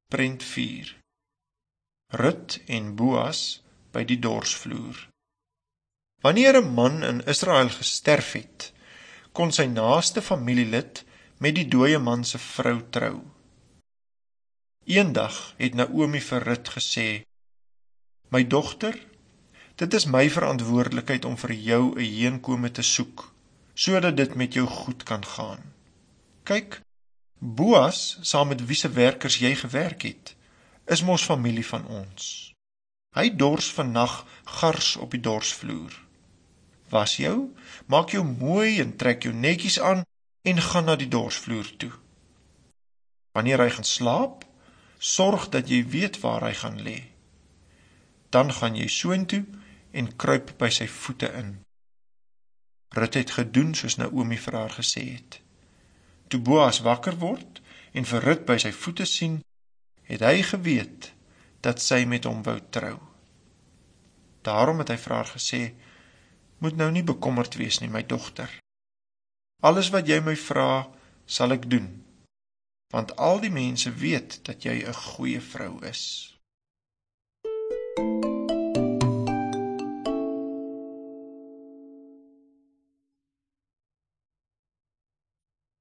Prent 4. Rut en Boas by die dorsvloer. Wanneer 'n man in Israel gesterf het, kon sy naaste familielid met die dooie man se vrou trou. Eendag het Naomi vir Rut gesê: "My dogter, dit is my verantwoordelikheid om vir jou 'n heenkome te soek, sodat dit met jou goed kan gaan. Kyk, Boas, saam met wie se werkers jy gewerk het, is mos familie van ons. Hy dors vannag gars op die dorsvloer. Was jou, maak jou mooi en trek jou netjies aan en gaan na die dorsvloer toe. Wanneer hy gaan slaap, sorg dat jy weet waar hy gaan lê. Dan gaan jy soontoe en kruip by sy voete in." Rut het gedoen soos Naomi vir haar gesê het. Toe Boas wakker word en vir Rut by sy voete sien, het hy geweet dat sy met hom wou trou. Daarom het hy vir haar gesê: "Moet nou nie bekommerd wees nie, my dogter. Alles wat jy my vra, sal ek doen, want al die mense weet dat jy 'n goeie vrou is."